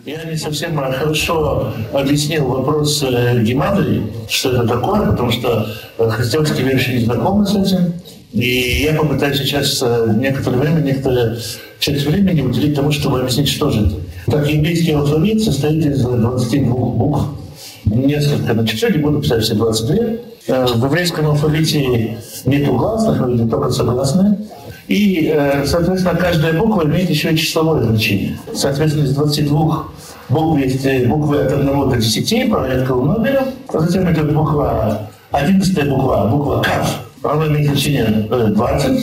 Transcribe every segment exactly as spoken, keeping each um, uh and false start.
Я не совсем хорошо объяснил вопрос гематрии, что это такое, потому что христианские верующие не знакомы с этим. И я попытаюсь сейчас некоторое время, некоторую часть времени уделить тому, чтобы объяснить, что же это. Так, еврейский алфавит состоит из двадцати двух букв. Несколько на чуть-чуть, не буду писать все двадцать две. В еврейском алфавите нет гласных, но только согласные. И, соответственно, каждая буква имеет еще и числовое значение. Соответственно, из двадцати двух букв есть буквы от одного до десяти, порядковым номером. А затем идет буква, одиннадцатая буква, буква Кав. Она имеет значение двадцать.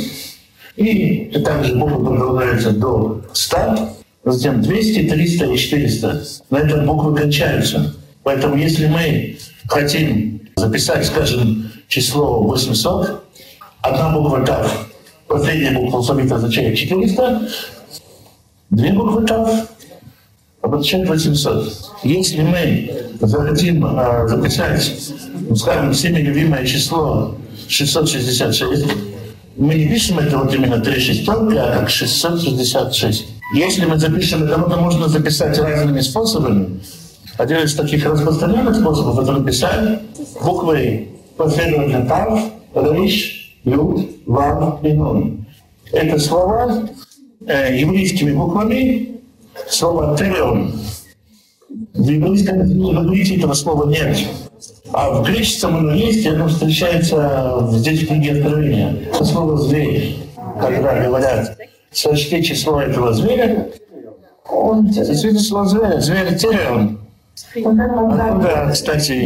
И также буквы продолжаются до ста. Затем двести, триста и четыреста. На этом буквы кончаются. Поэтому если мы хотим записать, скажем, число восемьсот, одна буква Кав, последняя буква алфавита означает четыреста, две буквы Кав обозначает восемьсот. Если мы захотим э, записать, скажем, всеми любимое число шестьсот шестьдесят шесть, мы не пишем это вот именно три шестерки, а как шестьсот шестьдесят шесть. Если мы запишем это, то можно записать разными способами. Один из таких распространенных способов — это написать буквы последовательно Тав, Рейш, Юд, Вав и Нун. Это слова э, еврейскими буквами, слово «тереон». В еврейском иврите этого слова нет. А в греческом оно есть, и оно встречается здесь в книге Откровения. Это слово «зверь». Когда говорят «сочти число этого зверя», он действительно слово «зверя», «зверь тереон». Откуда, кстати,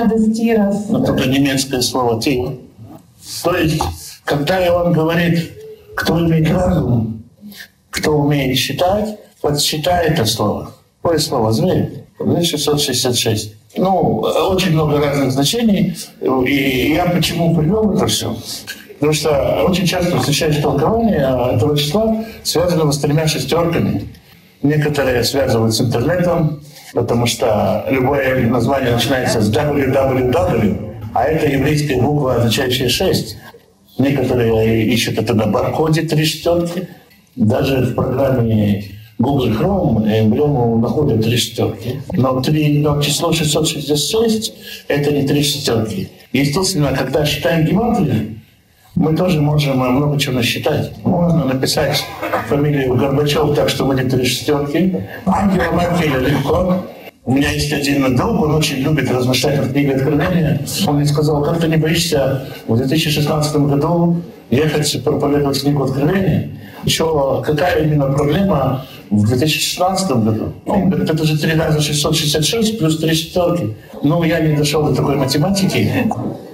оттуда немецкое слово «ти». То есть, когда Иоанн говорит, кто имеет разум, кто умеет считать, подсчитай это слово. Какое слово? Зверь. шестьсот шестьдесят шесть. Ну, очень много разных значений. И я почему привел это все? Потому что очень часто встречаешь толкование этого числа, связанного с тремя шестерками. Некоторые связывают с интернетом, потому что любое название начинается с дабл ю дабл ю дабл ю, а это еврейская буква, означающая шесть. Некоторые ищут это на баркоде три шестерки. Даже в программе Google Chrome эмблему находят три шестерки. Но, три, но число шестьсот шестьдесят шесть — это не три шестерки. Естественно, когда считаем гематрию, мы тоже можем много чего насчитать. Можно написать фамилию Горбачев так, что будет три шестерки. Ангела Меркеля легко. У меня есть один друг, он очень любит размышлять в книге Откровения. Он мне сказал: как ты не боишься в две тысячи шестнадцатом году ехать проповедовать книгу Откровения? Еще какая именно проблема в две тысячи шестнадцатом году? Он говорит, это же три раза шестьсот шестьдесят шесть плюс три шестерки. Ну, я не дошел до такой математики.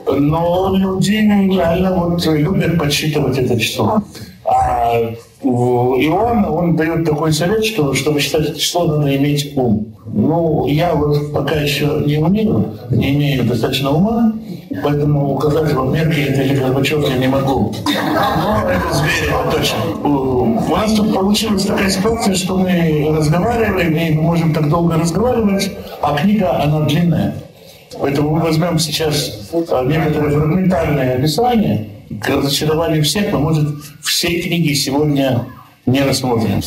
Но люди реально вот любят подсчитывать это число. А Иоанн, он дает такой совет, что чтобы считать это число, надо иметь ум. Ну, я вот пока еще не умею, не имею достаточно ума, поэтому указать вам Меркель это или Горбачев я не могу. Но это зверь, это точно. У нас тут получилась такая ситуация, что мы разговариваем, и мы можем так долго разговаривать, а книга, она длинная. Поэтому мы возьмем сейчас некоторые фрагментарные описания. К разочарованию всех, мы, может, всей книги сегодня не рассмотрим.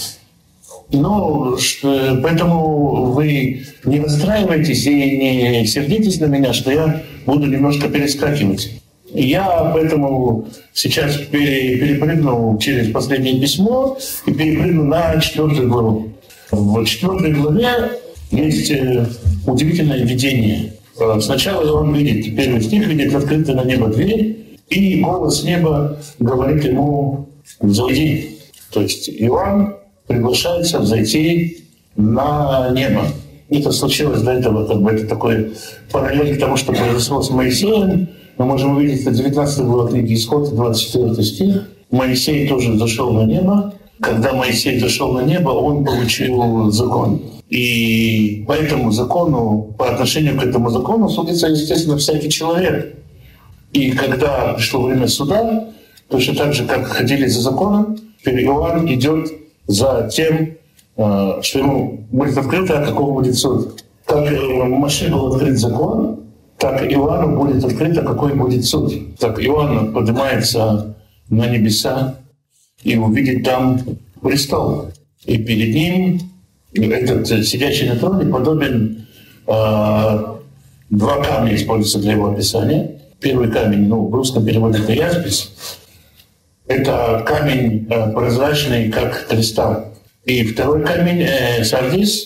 Но поэтому вы не расстраивайтесь и не сердитесь на меня, что я буду немножко перескакивать. Я поэтому сейчас перепрыгну через последнее письмо и перепрыгну на четвертую главу. В четвертой главе есть удивительное видение. Сначала он видит, первый стих видит открытую на небо дверь, и голос неба говорит ему: «Взойди». То есть Иоанн приглашается взойти на небо. Это случилось до этого, как бы это такой параллель к тому, что произошло с Моисеем. Мы можем увидеть, это девятнадцатая глава книги Исход, двадцать четвёртый стих. Моисей тоже зашел на небо. Когда Моисей зашел на небо, он получил закон. И по этому закону, по отношению к этому закону судится, естественно, всякий человек. И когда пришло время суда, точно так же, как ходили за законом, Иоанн идет за тем, что ему будет открыто, каков будет суд. Как Моше был открыт закон, так Иоанну будет открыто, какой будет суд. Так Иоанн поднимается на небеса и увидит там престол. И перед ним Этот сидящий на троне подобен, э, два камня используются для его описания. Первый камень, ну, в русском переводе это яспис. Это камень э, прозрачный, как кристалл. И второй камень, э, сардис,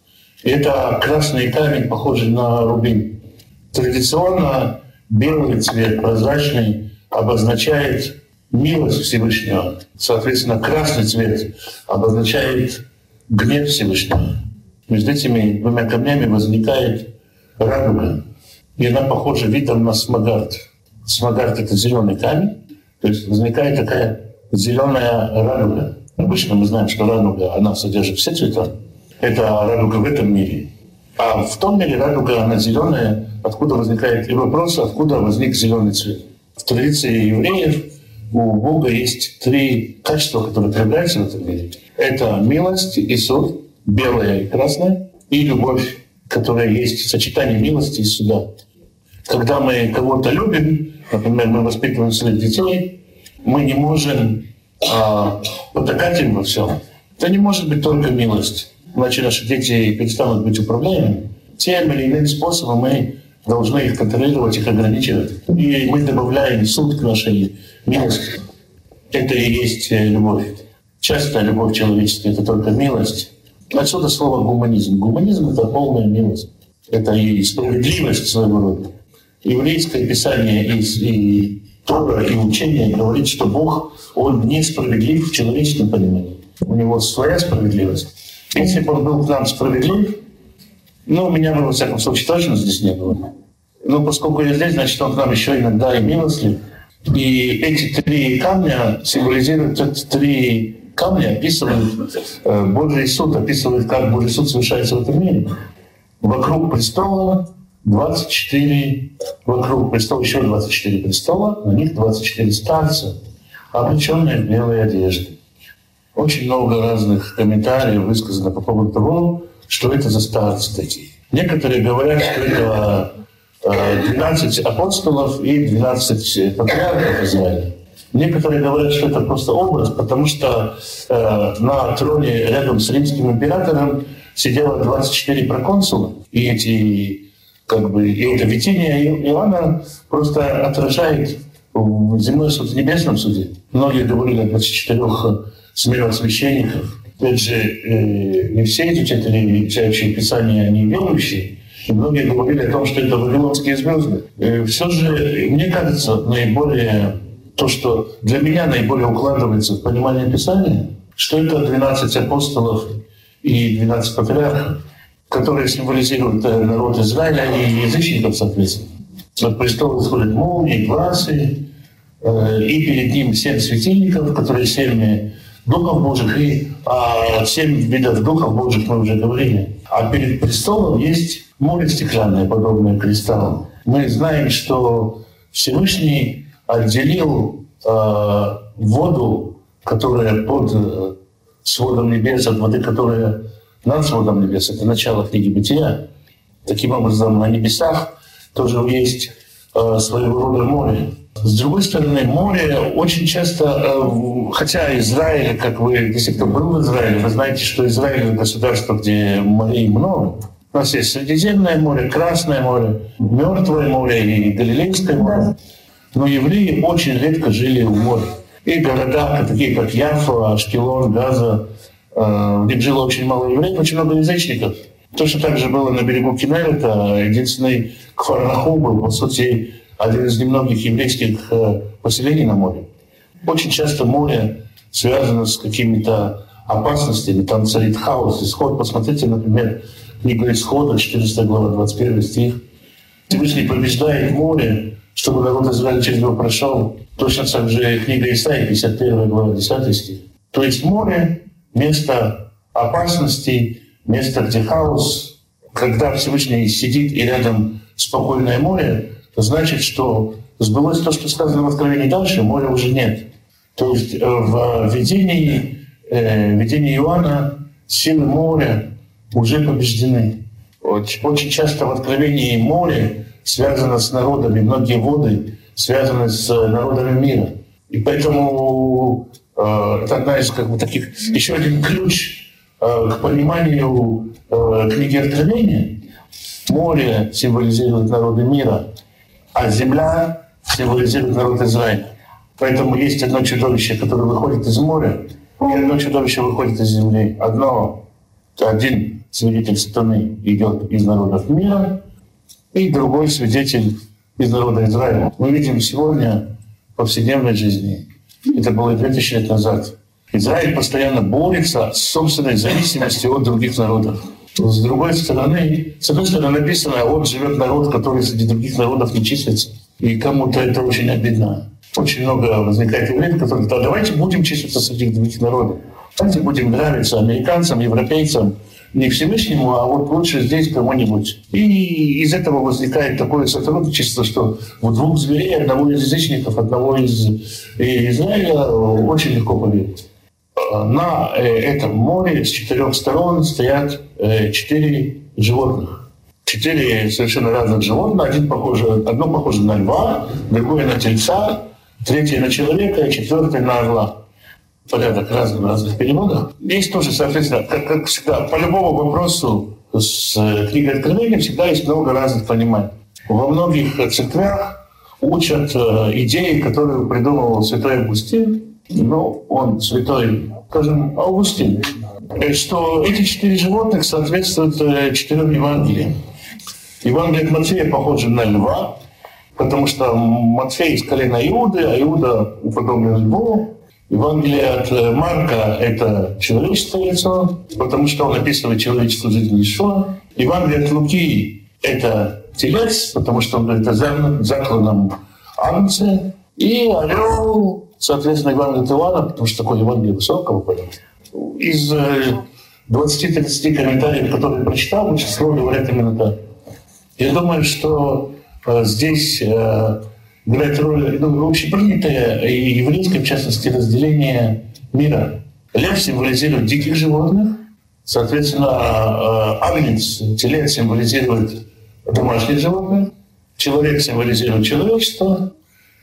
это красный камень, похожий на рубин. Традиционно белый цвет, прозрачный, обозначает милость Всевышнего. Соответственно, красный цвет обозначает гнев Всевышнего. Между этими двумя камнями возникает радуга. И она похожа видом на смогард. Смогард — это зеленый камень, то есть возникает такая зеленая радуга. Обычно мы знаем, что радуга, она содержит все цвета. Это радуга в этом мире. А в том мире радуга, она зеленая. Откуда возникает и вопрос, откуда возник зеленый цвет. В традиции евреев у Бога есть три качества, которые проявляются в этом мире. Это милость и суд, белая и красная, и любовь, которая есть в сочетании милости и суда. Когда мы кого-то любим, например, мы воспитываем своих детей, мы не можем а, потакать им во всем. Это не может быть только милость. Иначе наши дети перестанут быть управляемыми. Тем или иным способом мы должны их контролировать, их ограничивать. И мы добавляем суд к нашей милости. Это и есть любовь. Часто любовь человеческая — это только милость. Отсюда слово «гуманизм». Гуманизм — это полная милость. Это и справедливость своего рода. Еврейское писание и, и Тора, и учение говорит, что Бог, Он несправедлив в человеческом понимании. У Него своя справедливость. Если бы Он был к нам справедлив, ну, меня бы, во всяком случае, точно здесь не было. Но поскольку я здесь, значит, Он к нам еще иногда и милостлив. И эти три камня символизируют, эти три камня описывают э, Божий суд, описывают, как Божий суд совершается в этом мире. Вокруг престола двадцать четыре, вокруг престола еще двадцать четыре престола, на них двадцать четыре старца, облеченные в белые одежды. Очень много разных комментариев высказано по поводу того, что это за старцы такие. Некоторые говорят, что это двенадцать апостолов и двенадцать патриархов Израиля. Некоторые говорят, что это просто образ, потому что э, на троне рядом с римским императором сидело двадцать четыре проконсула. И эти, как бы, и это видение Иоанна просто отражает земной суд в небесном суде. Многие говорили о двадцати четырёх смертных священников. Опять же, э, не все изучатели, изучающие Писание, они верующие. И многие говорили о том, что это вавилонские звезды. Э, все же, мне кажется, наиболее то, что для меня наиболее укладывается в понимание Писания, что это двенадцать апостолов и двенадцать патриархов, которые символизируют народ Израиля и язычников, соответственно. От престола исходят молнии, глазы, э, и перед ним семь светильников, которые семь духов Божьих, и а, семь видов духов Божьих мы уже говорили. А перед престолом есть море стеклянное, подобное кристаллам. Мы знаем, что Всевышний отделил э, воду, которая под э, сводом небес, от воды, которая над сводом небес. Это начало книги Бытия. Таким образом, на небесах тоже есть э, своего рода море. С другой стороны, море очень часто, э, хотя Израиль, как вы, если кто был в Израиле, вы знаете, что Израиль — это государство, где морей много. У нас есть Средиземное море, Красное море, Мертвое море и Галилейское море. Но евреи очень редко жили в море. И города, такие как Яффа, Ашкелон, Газа, э, в них жило очень мало евреев, очень много язычников. Точно так же было на берегу Кинерета. Единственный Кфар-Нахум был, по сути, один из немногих еврейских э, поселений на море. Очень часто море связано с какими-то опасностями. Там царит хаос, исход. Посмотрите, например, книгу Исхода, четырнадцатая глава, двадцать первый стих. Всевышний побеждает море, чтобы народ Израиля через него прошел. Точно так же книга Исаии, пятьдесят первая глава, десятый стих. То есть море — место опасностей, место, где хаос. Когда Всевышний сидит и рядом спокойное море, то значит, что сбылось то, что сказано в Откровении дальше, моря уже нет. То есть в видении, э, видении Иоанна силы моря уже побеждены. Очень часто в Откровении море связано с народами, многие воды связаны с народами мира. И поэтому э, это одна из как бы, таких, еще один ключ к пониманию книги Откровения, море символизирует народы мира, а земля символизирует народ Израиля. Поэтому есть одно чудовище, которое выходит из моря, и одно чудовище выходит из земли. Одно, один свидетель сатаны идет из народов мира, и другой свидетель из народа Израиля. Мы видим сегодня в повседневной жизни, это было две тысячи лет назад, Израиль постоянно борется с собственной зависимостью от других народов. С другой стороны, с одной стороны написано, вот живет народ, который среди других народов не числится. И кому-то это очень обидно. Очень много возникает евреев, которые говорят, давайте будем числиться среди других народов. Давайте будем нравиться американцам, европейцам, не Всевышнему, а вот лучше здесь кому-нибудь. И из этого возникает такое сотрудничество, что вот двух зверей, одного из язычников, одного из Израиля, очень легко поверить. На этом море с четырех сторон стоят четыре животных. Четыре совершенно разных животных. Один похоже, одно похоже на льва, другое на тельца, третье на человека, и четвертое на орла. Порядок разных в разных переводах. Есть тоже, соответственно, как, как всегда, по любому вопросу с книгой Откровения всегда есть много разных пониманий. Во многих церквях учат идеи, которые придумывал святой Августин. Ну, он святой, скажем, Августин. Что эти четыре животных соответствуют четырем Евангелиям. Евангелие от Матфея похоже на льва, потому что Матфей из колена Иуды, а Иуда уподоблен льву. Евангелие от Марка – это человеческое лицо, потому что он описывает человеческую жизнь Иешуа. Евангелие от Луки – это телец, потому что он говорит о закланном агнце. И орел, соответственно, Евангелие от Иоанна, потому что такое Евангелие высокого порядка. Из двадцати-тридцати комментариев, которые я прочитал, большинство говорят именно так. Я думаю, что здесь играет роль, ну, общепринятое и еврейское, в частности, разделение мира. Лев символизирует диких животных, соответственно, агнец, телец символизирует домашних животных, человек символизирует человечество,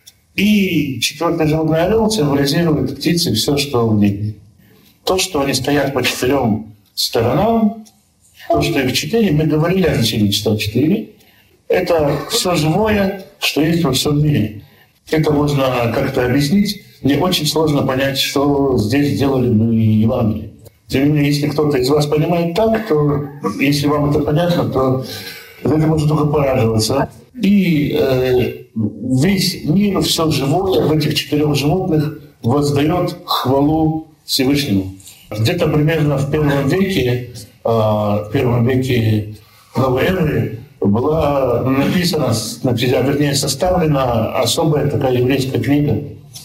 и четвертое животное орел символизирует птицы, все, что в небе. То, что они стоят по четырем сторонам, то, что их четыре, мы говорили о значении числа четыре, это все живое, что есть во всем мире. Это можно как-то объяснить. Мне очень сложно понять, что здесь сделали бы Евангелие. Тем не менее, если кто-то из вас понимает так, то, если вам это понятно, то это можно только порадоваться. И э, весь мир, все живое в этих четырех животных воздает хвалу Всевышнему. Где-то примерно в первом веке, э, в первом веке новой эры, была написана, вернее, составлена особая такая еврейская книга.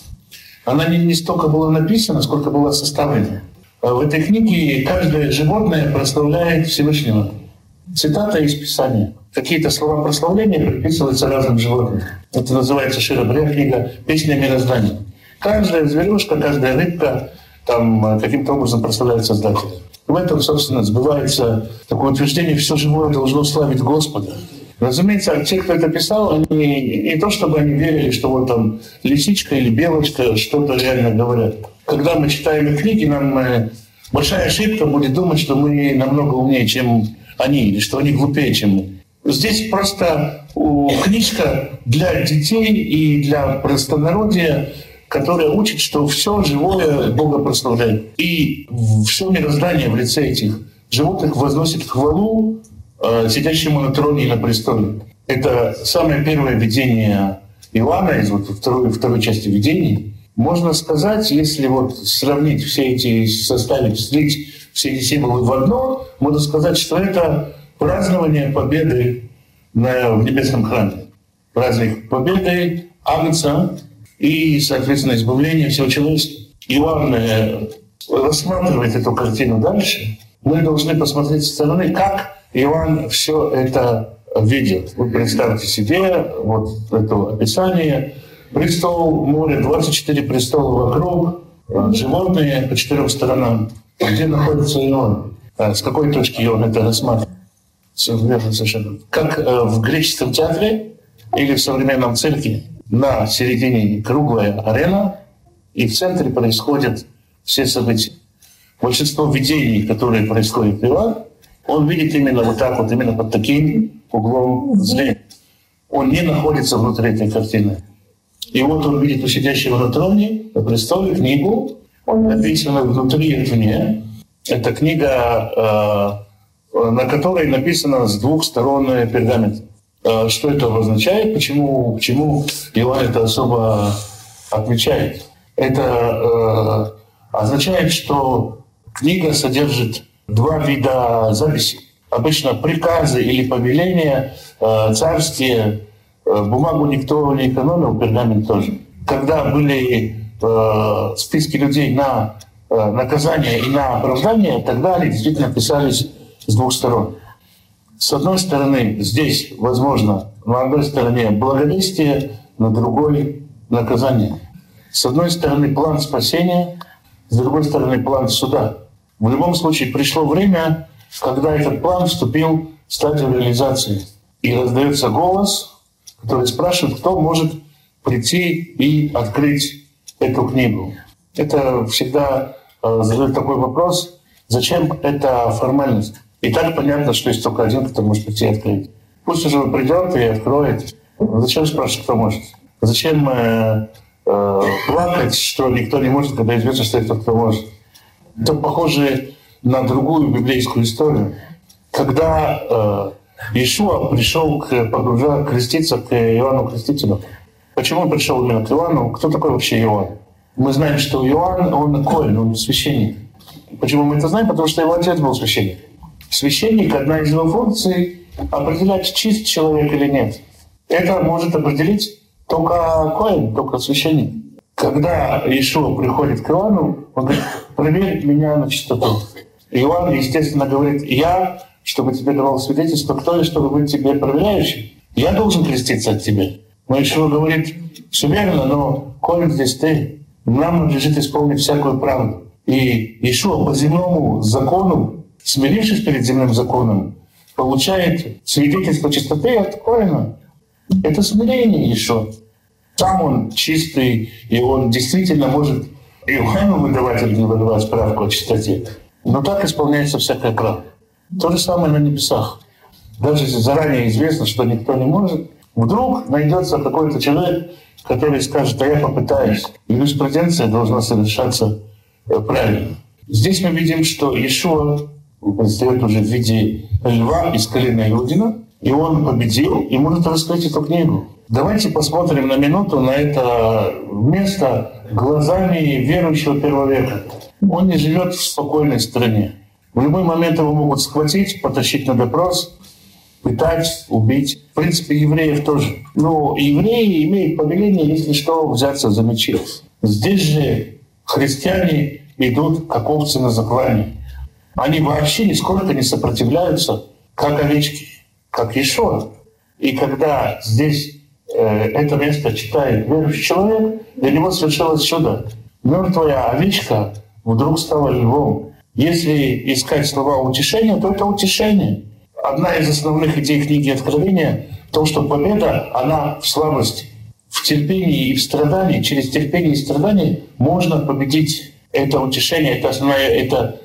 Она не, не столько была написана, сколько была составлена. В этой книге каждое животное прославляет Всевышнего. Цитата из Писания. Какие-то слова прославления приписываются разным животным. Это называется Шир-Абрия, книга «Песня мироздания». Каждая зверюшка, каждая рыбка там каким-то образом прославляет Создателя. В этом, собственно, сбывается такое утверждение: все живое должно славить Господа. Разумеется, те, кто это писал, они не то чтобы они верили, что вот там лисичка или белочка что-то реально говорят. Когда мы читаем их книги, нам большая ошибка будет думать, что мы намного умнее, чем они, или что они глупее, чем мы. Здесь просто книжка для детей и для простонародья, которая учит, что все живое Бога прославляет. И все мироздание в лице этих животных возносит хвалу э, сидящему на троне и на престоле. Это самое первое видение Иоанна из вот второй, второй части видений. Можно сказать, если вот сравнить все эти, составить, слить все эти символы в одно, можно сказать, что это празднование победы на, в небесном храме. Праздник победы Агнца и, соответственно, избавление всего человечества. Иоанн рассматривает эту картину дальше. Мы должны посмотреть со стороны, как Иоанн все это видит. Вы представьте себе вот это описание. Престол, море, двадцать четыре престола вокруг, животные по четырем сторонам. Где находится Иоанн? С какой точки Иоанн это рассматривает? Совершенно. Как в греческом театре или в современном цирке. На середине круглая арена, и в центре происходят все события. большинство видений, которые происходят в Иоанне, он видит именно вот так вот, именно под таким углом зрения. Он не находится внутри этой картины. И вот он видит у сидящего на троне, на престоле, книгу, написанную внутри и вне. Это книга, на которой написано с двух сторон пергамент. Что это означает? Почему, почему Иоанн это особо отмечает? Это означает, что книга содержит два вида записей. Обычно приказы или повеления царские, бумагу никто не экономил, пергамент тоже. Когда были списки людей на наказание и на оправдание, тогда они действительно писались с двух сторон. С одной стороны, здесь, возможно, на одной стороне благовестие, на другой наказание. С одной стороны план спасения, с другой стороны план суда. В любом случае пришло время, когда этот план вступил в стадию реализации. И раздается голос, который спрашивает, кто может прийти и открыть эту книгу. Это всегда э, задает такой вопрос, зачем эта формальность? И так понятно, что есть только один, кто может прийти и открыть. Пусть уже придет и откроет. Зачем спрашивать, кто может? Зачем э, э, плакать, что никто не может, когда известно, что это кто может? Это похоже на другую библейскую историю. Когда э, Иешуа пришел к, погружа, креститься к Иоанну Крестителю. Почему он пришел именно к Иоанну? Кто такой вообще Иоанн? Мы знаем, что Иоанн, он коэн, он священник. Почему мы это знаем? Потому что его отец был священник. Священник, одна из его функций — определять, чист человек или нет. Это может определить только коэн, только священник. Когда Иешуа приходит к Иоанну, он говорит: проверь меня на чистоту. Иоанн, естественно, говорит: я, чтобы тебе давал свидетельство, кто я, чтобы быть тебе проверяющим? Я должен креститься от тебя. Но Иешуа говорит: все верно, но коэн здесь ты. Нам надлежит исполнить всякую правду. И Иешуа по земному закону, смирившись перед земным законом, получает свидетельство чистоты от коэна. Это смирение Иешуа. Сам он чистый, и он действительно может Иоанну выдавать или не выдавать справку о чистоте. Но так исполняется всякая правда. То же самое на небесах. Даже если заранее известно, что никто не может, вдруг найдется какой-то человек, который скажет: а я попытаюсь. Юриспруденция должна совершаться правильно. Здесь мы видим, что Иешуа предстает уже в виде льва из колена Иудина, и он победил и может раскрыть эту книгу. Давайте посмотрим на минуту на это место глазами верующего первого века. Он не живет в спокойной стране. В любой момент его могут схватить, потащить на допрос, пытать, убить. В принципе, евреев тоже. Но евреи имеют повеление, если что, взяться за мечи. Здесь же христиане идут как овцы на заклане. Они вообще нисколько не сопротивляются, как овечки, как Иешуа. И когда здесь э, это место читает верующий человек, для него совершилось чудо. Мертвая овечка вдруг стала львом. Если искать слова утешения, то это утешение. Одна из основных идей книги Откровения — то, что победа, она в слабости. В терпении и в страдании, через терпение и страдания можно победить. Это утешение, это основное, это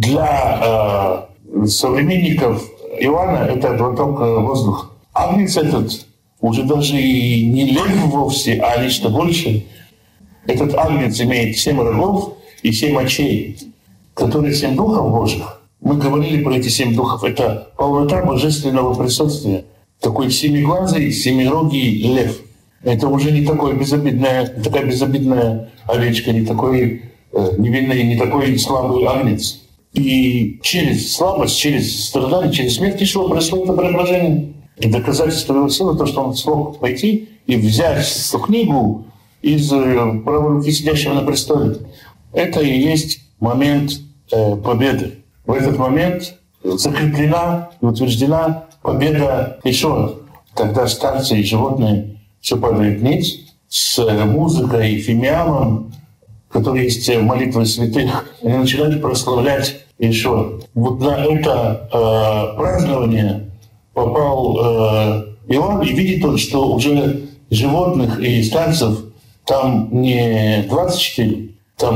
для э, современников Иоанна это глоток воздуха. Агнец этот уже даже и не лев вовсе, а нечто большее. Этот агнец имеет семь рогов и семь очей, которые семь духов Божьих. Мы говорили про эти семь духов. Это полнота божественного присутствия. Такой семиглазый, семирогий лев. Это уже не такой безобидная, такая безобидная овечка, не такой э, невинный, не такой слабый агнец. И через слабость, через страдания, через смерть Иешуа происходит это преображение. И доказательство его силы, то, что он смог пойти и взять эту книгу из правой руки сидящего на престоле. Это и есть момент э, победы. В этот момент закреплена и утверждена победа Иешуа. Тогда старцы и животные все падают вниз с музыкой, фимиамом, который есть в молитве святых, они начинают прославлять Иешуа. Вот на это э, празднование попал э, Иоанн, и видит он, что уже животных и старцев там не двадцать четыре, там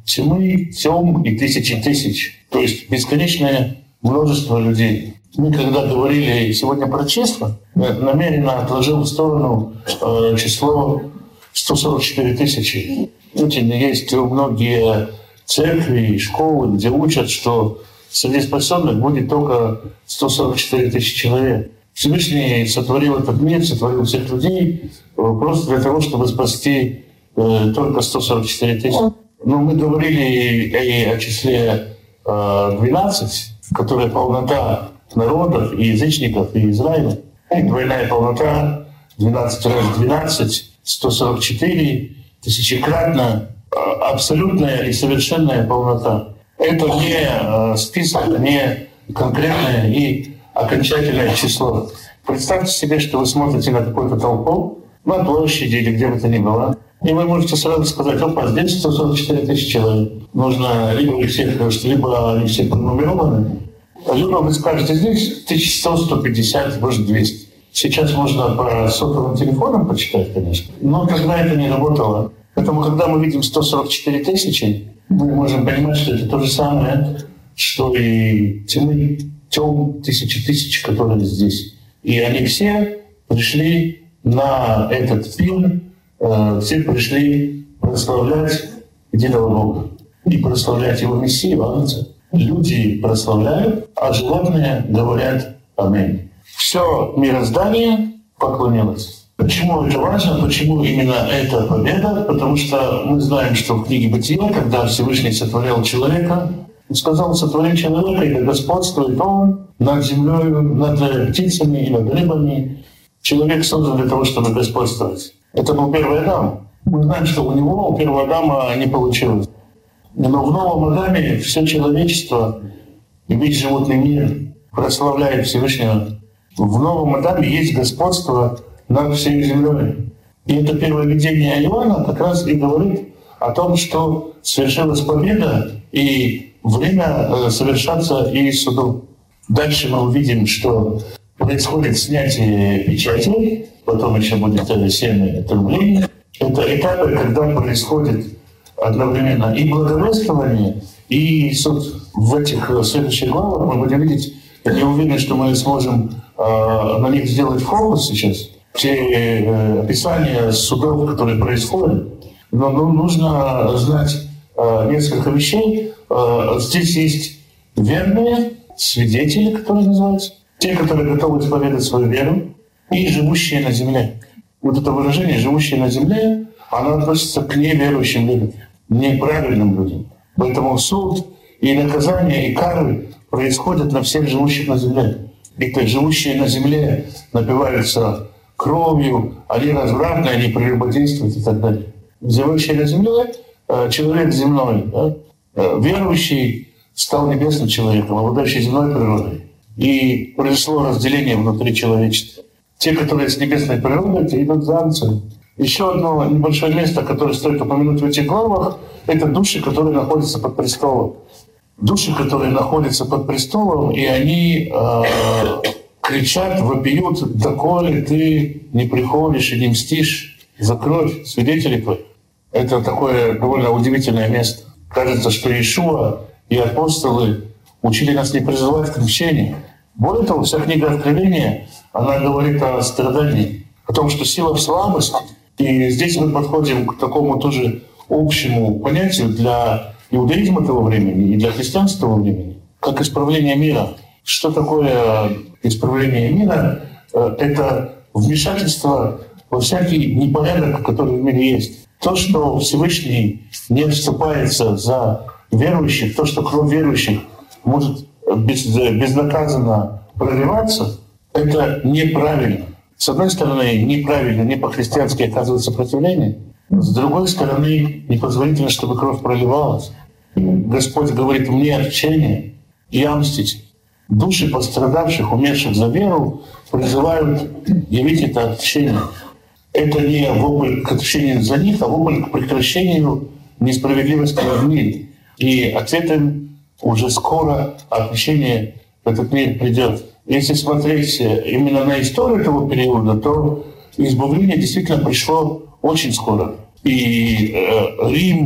тьмы, тем и тысячи тысяч. То есть бесконечное множество людей. Мы когда говорили сегодня про числа, намеренно отложил в сторону э, число сто сорок четыре тысячи. Есть многие церкви и школы, где учат, что среди спасенных будет только сто сорок четыре тысячи человек. Всевышний сотворил этот мир, сотворил всех людей просто для того, чтобы спасти э, только сто сорок четыре тысячи. Но мы говорили и о числе э, двенадцать, которая полнота народов и язычников, и Израиля. И двойная полнота, двенадцать раз двенадцать, сто сорок четыре, тысячекратно, э, абсолютная и совершенная полнота. Это не э, список, не конкретное и окончательное число. Представьте себе, что вы смотрите на какую-то толпу, на площади или где бы то ни было, и вы можете сразу сказать: опа, здесь сто сорок четыре тысячи человек. Нужно либо их всех, либо они все пронумерованы, либо вы скажете: здесь тысяча сто, сто пятьдесят, может двести. Сейчас можно по сотовым телефонам почитать, конечно, но тогда это не работало. Поэтому, когда мы видим сто сорок четыре тысячи, мы можем понимать, что это то же самое, что и тьмы, тем, тысячи тысяч, которые здесь. И они все пришли на этот фильм, э, все пришли прославлять единого Бога и прославлять Его Мессию, Агнца. Люди прославляют, а животные говорят «Аминь». Все мироздание поклонилось. Почему это важно? Почему именно эта победа? Потому что мы знаем, что в книге Бытия, когда Всевышний сотворял человека, Он сказал: сотвори человека, и господствует он над землей, над птицами и над рыбами. Человек создан для того, чтобы господствовать. Это был первый Адам. Мы знаем, что у него, у первого Адама, не получилось. Но в новом Адаме все человечество и весь животный мир прославляет Всевышнего. В новом Адаме есть господство над всей землей. И это первое видение Иоанна как раз и говорит о том, что совершилась победа и время совершаться и суду. Дальше мы увидим, что происходит снятие печатей, потом еще будет семя отрубления. Это этапы, когда происходит одновременно и благовествование, и суд. В этих следующих главах мы будем видеть, я уверен, что мы сможем э, на них сделать фокус сейчас, те э, описания судов, которые происходят. Но ну, нужно знать э, несколько вещей. Э, здесь есть верные свидетели, которые называются, те, которые готовы исповедать свою веру, и живущие на земле. Вот это выражение «живущие на земле», оно относится к неверующим людям, неправильным людям. Поэтому суд и наказание, и кары происходят на всех живущих на земле. И то есть живущие на земле напиваются кровью, они развратны, они прелюбодействуют и так далее. Живущий на земле человек земной, да, верующий стал небесным человеком, обладающий земной природой. И произошло разделение внутри человечества. Те, которые с небесной природой, те идут за Агнцем. Еще одно небольшое место, которое стоит упомянуть в этих главах, это души, которые находятся под престолом. Души, которые находятся под престолом, и они э, кричат, вопиют: «Доколе ты не приходишь и не мстишь за кровь свидетелей твоих». Это такое довольно удивительное место. Кажется, что Иешуа и апостолы учили нас не призывать к мщению. Более того, вся книга Откровения, она говорит о страдании, о том, что сила в слабости. И здесь мы подходим к такому тоже общему понятию для иудаизма того времени и для христианства того времени, как исправление мира. Что такое исправление мира? Это вмешательство во всякий непорядок, который в мире есть. То, что Всевышний не вступается за верующих, то, что кровь верующих может без, безнаказанно проливаться, это неправильно. С одной стороны, неправильно, не по-христиански оказывать сопротивление. С другой стороны, непозволительно, чтобы кровь проливалась. Господь говорит: «Мне отчение и мстить». Души пострадавших, умерших за веру, призывают явить это отчение. Это не вопль к отчению за них, а вопль к прекращению несправедливости в мире. И ответом уже скоро отчение в этот мир придет. Если смотреть именно на историю этого периода, то избавление действительно пришло очень скоро. И э, Рим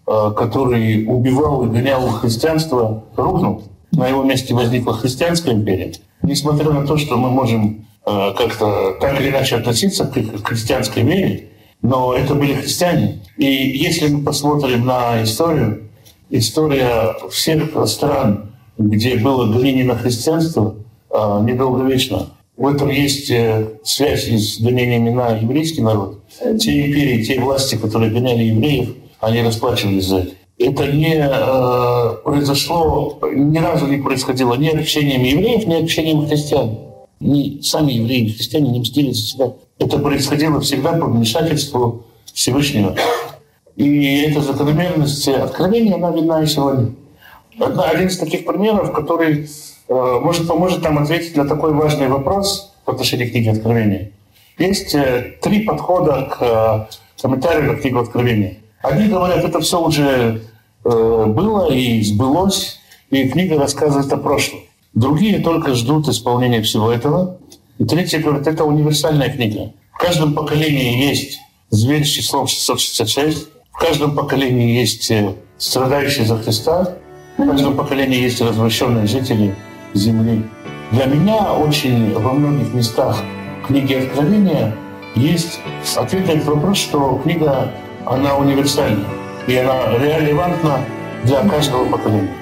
который убивал и гонял христианство, рухнул. На его месте возникла христианская империя. Несмотря на то, что мы можем как-то так или иначе относиться к христианской вере, но это были христиане. И если мы посмотрим на историю, история всех стран, где было гонение на христианство, недолговечна. В этом есть связь с гонениями на еврейский народ. Те империи, те власти, которые гоняли евреев, они расплачивались за это. Это не э, произошло, ни разу не происходило ни общением евреев, ни общением христиан. Ни сами евреи и христиане не мстили за себя. Это происходило всегда по вмешательству Всевышнего. И эта закономерность откровения, она видна и сегодня. Одна, один из таких примеров, который э, может поможет нам ответить на такой важный вопрос в отношении книги Откровения. Есть э, три подхода к э, комментарию к книге Откровения. Одни говорят, это все уже э, было и сбылось, и книга рассказывает о прошлом. Другие только ждут исполнения всего этого. И третьи говорят, это универсальная книга. В каждом поколении есть зверь с числом шестьсот шестьдесят шесть, в каждом поколении есть страдающие за Христа, в каждом поколении есть развращенные жители земли. Для меня очень во многих местах книги Откровения есть ответ на этот вопрос, что книга, она универсальна, и она релевантна для каждого поколения.